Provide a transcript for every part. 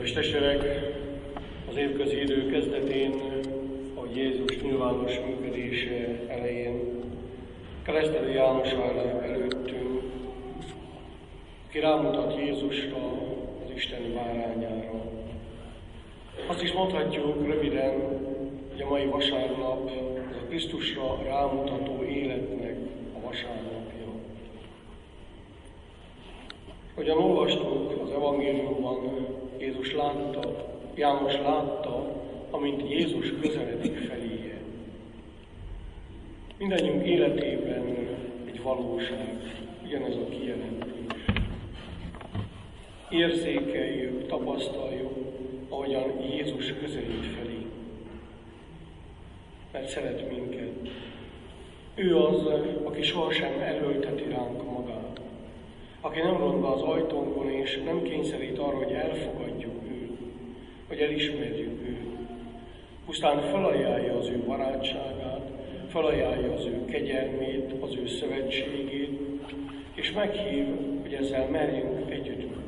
Kedves testvérek, az évközi idő kezdetén, ahogy Jézus nyilvános működése elején, Keresztelő János áll előttünk, aki rámutat Jézusra, az Isten bárányára. Azt is mondhatjuk röviden, hogy a mai vasárnap az a Krisztusra rámutató életnek a vasárnapja. Hogyan olvastuk az evangéliumban, János látta, amint Jézus közeledik feléje. Mindannyiunk életében egy valóság, ugyanez a kijelentés. Érzékeljük, tapasztaljuk, ahogyan Jézus közelít felé. Mert szeret minket. Ő az, aki sohasem erőlteti ránk magát. Aki nem ront be az ajtónkon, és nem kényszerít arra, hogy elfogadjuk őt, hogy elismerjük őt. Pusztán felajánlja az ő barátságát, felajánlja az ő kegyelmét, az ő szövetségét, és meghív, hogy ezzel merjünk együttműködni.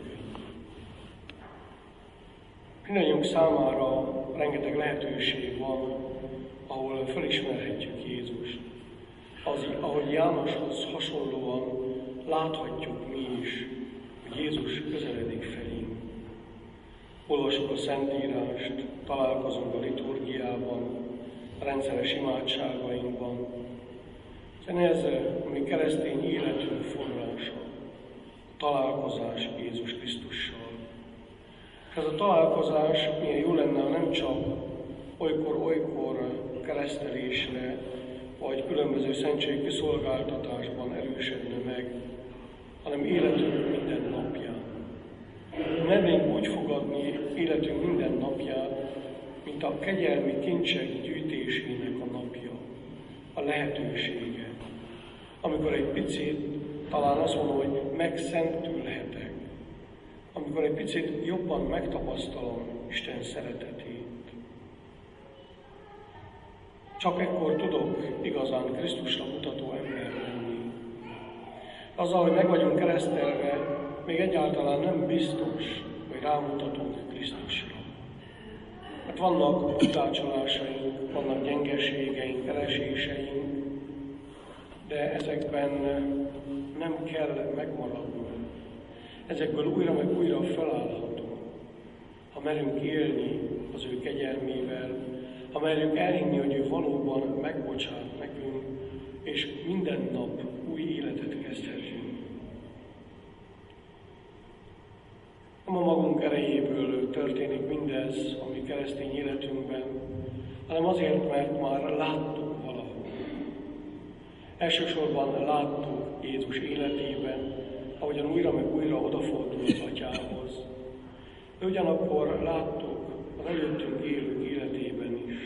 Mindannyiunk számára rengeteg lehetőség van, ahol felismerhetjük Jézust. Ahogy Jánoshoz hasonlóan láthatjuk mi is, hogy Jézus közeledik felénk. Olvasjuk a Szentírást, találkozunk a liturgiában, a rendszeres imádságainkban. Hiszen ez a mi keresztény életünk forrása, a találkozás Jézus Krisztussal. És ez a találkozás milyen jó lenne, ha nem csak olykor-olykor keresztelésre, vagy különböző szentségi kiszolgáltatásban erősödne meg, hanem életünk minden napján. Mernénk úgy fogadni életünk minden napját, mint a kegyelmi kincsek gyűjtésének a napja, a lehetősége. Amikor egy picit, talán azt mondom, hogy megszentülhetek, amikor egy picit jobban megtapasztalom Isten szeretetét. Csak ekkor tudok igazán Krisztusra mutató ember lenni. Azzal, hogy meg vagyunk keresztelve, még egyáltalán nem biztos, hogy rámutatunk Krisztusra. Mert vannak utácsolásaink, vannak gyengeségeink, kereséseink, de ezekben nem kell megmaradnunk. Ezekből újra meg újra felállhatunk, ha merünk élni az ő kegyelmével, ha merjük elhinni, hogy ő valóban megbocsát nekünk, és minden nap új életet kezdhetünk. Nem a magunk erejéből történik mindez a mi keresztény életünkben, hanem azért, mert már láttuk valahol. Elsősorban láttuk Jézus életében, ahogyan újra meg újra odafordul az Atyához. De ugyanakkor láttuk az előttünk élők életében is.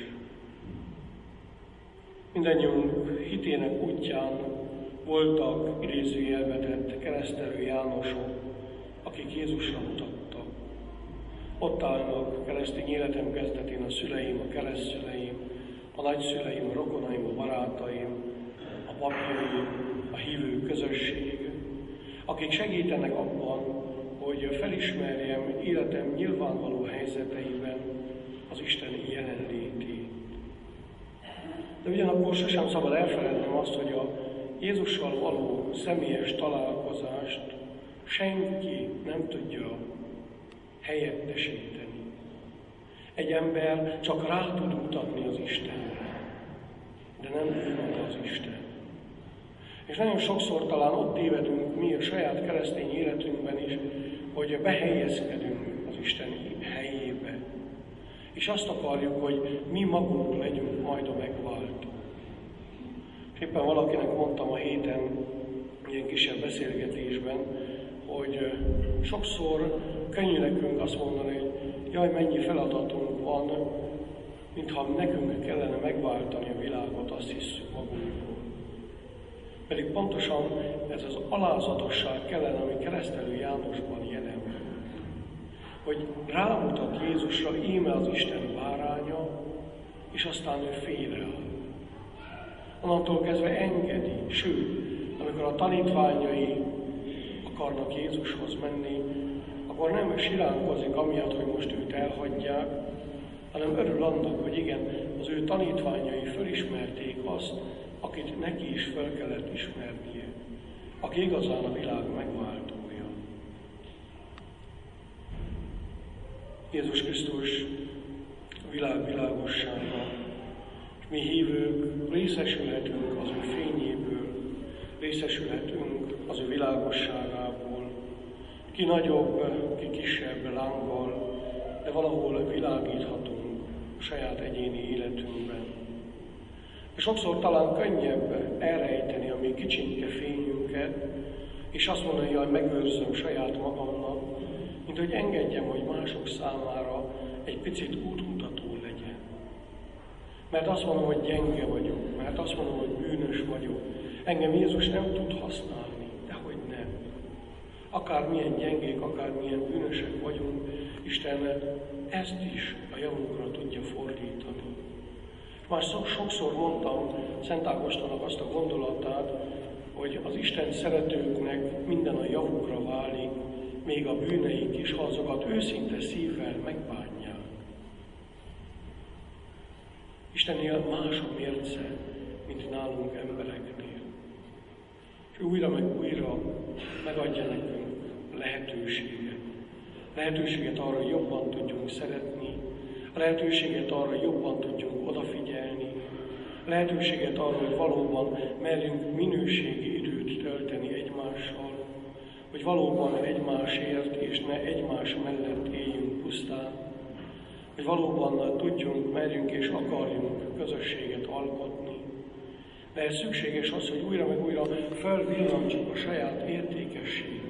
Mindannyiunk hitének útján voltak idézőjelbe tett keresztelő Jánosok, akik Jézusra mutattak. Ott állnak keresztény életem kezdetén a szüleim, a keresztszüleim, a nagyszüleim, a rokonaim, a barátaim, a papjaim, a hívő közösség, akik segítenek abban, hogy felismerjem életem nyilvánvaló helyzeteiben az Isten jelenlétét. De ugyanakkor sosem szabad elfelednem azt, hogy a Jézussal való személyes találkozást senki nem tudja helyettesíteni. Egy ember csak rá tud mutatni az Istenre, de nem ő maga az Isten. És nagyon sokszor talán ott tévedünk mi a saját keresztény életünkben is, hogy behelyezkedünk az Isten helyébe. És azt akarjuk, hogy mi magunk legyünk majd a megváltó. És éppen valakinek mondtam a héten, ilyen kisebb beszélgetésben, hogy sokszor könnyű nekünk azt mondani, hogy jaj, mennyi feladatunk van, mintha nekünk kellene megváltani a világot, azt hiszük magunkról. Pedig pontosan ez az alázatosság kellene, ami keresztelő Jánosban jelen van. Hogy rámutat Jézusra, íme az Isten báránya, és aztán ő félreáll. Onnantól kezdve engedi, sőt, amikor a tanítványai akarnak Jézushoz menni, akkor akkor nem siránkozik amiatt, hogy most őt elhagyják, hanem örül annak, hogy igen, az ő tanítványai fölismerték azt, akit neki is fel kellett ismernie, aki igazán a világ megváltója. Jézus Krisztus a világ világossága, és mi hívők részesülhetünk az ő fényéből, részesülhetünk az ő világosságából, ki nagyobb, ki kisebb lánggal, de valahol világíthatunk a saját egyéni életünkben. De sokszor talán könnyebb elrejteni a mi kicsinke fényünket, és azt mondani, hogy megőrzöm saját magamnak, mint hogy engedjem, hogy mások számára egy picit útmutató legyen. Mert azt mondom, hogy gyenge vagyok, mert azt mondom, hogy bűnös vagyok. Engem Jézus nem tud használni, dehogy nem. Akármilyen gyengék, akármilyen bűnösek vagyunk, Isten ezt is a javunkra tudja fordítani. Már sokszor mondtam Szent Ágostonnak azt a gondolatát, hogy az Isten szeretőknek minden a javukra válik, még a bűneik is, ha azokat őszinte szívvel megbánják. Istennél más a mérce, mint nálunk embereknél. És újra meg újra megadja nekünk lehetőséget. Lehetőséget arra, hogy jobban tudjunk szeretni, a lehetőséget arra, hogy jobban tudjunk odafigyelni, a lehetőséget arra, hogy valóban merjünk minőségi időt tölteni egymással, hogy valóban egymásért és ne egymás mellett éljünk pusztán, hogy valóban tudjunk, merjünk és akarjunk közösséget alkotni. De ez szükséges az, hogy újra meg újra felvillantsuk a saját értékességünket.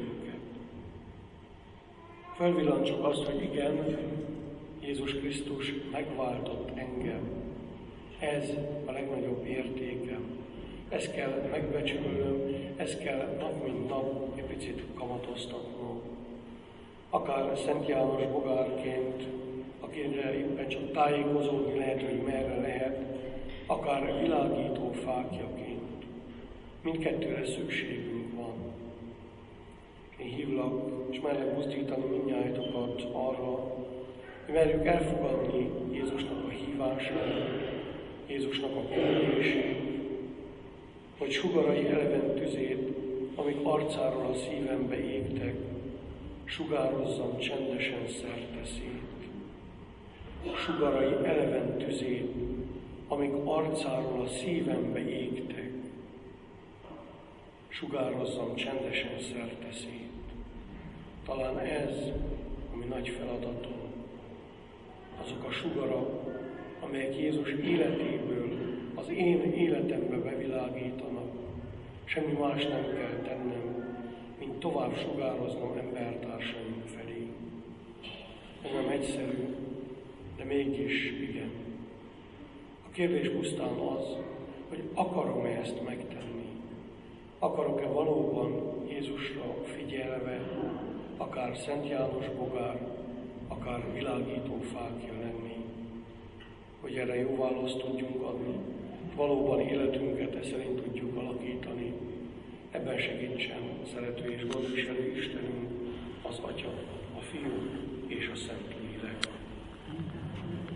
Felvillantsuk azt, hogy igen, Jézus Krisztus megváltott engem. Ez a legnagyobb értékem. Ezt kell megbecsülnöm, ezt kell nap mint nap egy picit kamatoztatnom. Akár Szent János bogárként, akire éppen csak tájékozódni lehet, hogy merre lehet, akár világító fákjaként. Mindkettőre szükségünk van. Én hívlak, és merlek buzdítani mindnyájatokat arra, hogy merjük elfogadni Jézusnak a hívását, Jézusnak a küldését, hogy sugarai eleven tüzét, amik arcáról a szívembe égtek, sugározzam csendesen szerte szét. Sugarai eleven tüzét, amik arcáról a szívembe égtek, sugározzam csendesen szerte szét. Talán ez a mi nagy feladatunk, azok a sugarak, amelyek Jézus életéből az én életembe bevilágítanak. Semmi más nem kell tennem, mint tovább sugároznom embertársaim felé. Ez nem egyszerű, de mégis igen. A kérdés pusztán az, hogy akarom-e ezt megtenni. Akarok-e valóban Jézusra figyelve, akár Szent János bogár, akár világító fákja lenni, hogy erre jó választ tudjunk adni, valóban életünket e szerint tudjuk alakítani. Ebben segítsen szerető és gondviselő Istenünk, az Atya, a Fiú és a Szentlélek.